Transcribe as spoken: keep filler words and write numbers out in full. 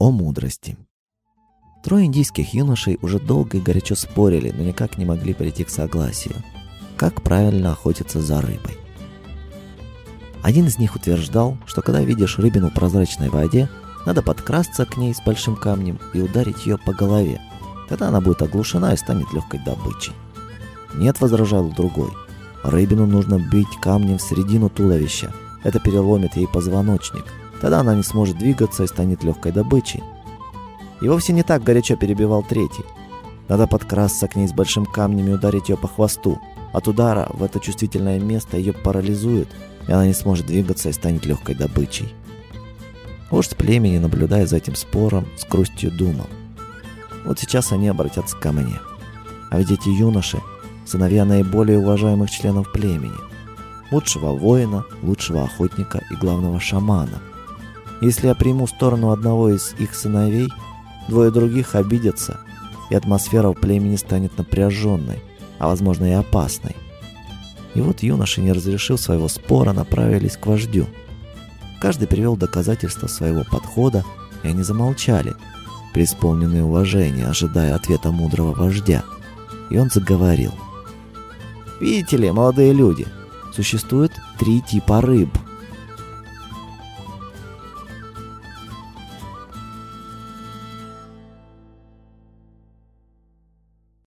о мудрости. Трое индийских юношей уже долго и горячо спорили, но никак не могли прийти к согласию, как правильно охотиться за рыбой. Один из них утверждал, что когда видишь рыбину в прозрачной воде, надо подкрасться к ней с большим камнем и ударить ее по голове. Тогда она будет оглушена и станет легкой добычей. «Нет», — возражал другой, — «рыбину нужно бить камнем в середину туловища. Это переломит ей позвоночник. Тогда она не сможет двигаться и станет легкой добычей». И вовсе не так горячо перебивал третий. «Надо подкрасться к ней с большим камнем и ударить ее по хвосту. От удара в это чувствительное место ее парализует, и она не сможет двигаться и станет легкой добычей». Вождь племени, наблюдая за этим спором, с грустью думал: вот сейчас они обратятся ко мне. А ведь эти юноши — сыновья наиболее уважаемых членов племени, лучшего воина, лучшего охотника и главного шамана. Если я приму сторону одного из их сыновей, двое других обидятся, и атмосфера в племени станет напряженной, а возможно и опасной. И вот юноши, не разрешив своего спора, направились к вождю. Каждый привел доказательства своего подхода, и они замолчали, преисполненные уважения, ожидая ответа мудрого вождя. И он заговорил: «Видите ли, молодые люди, существует три типа рыб.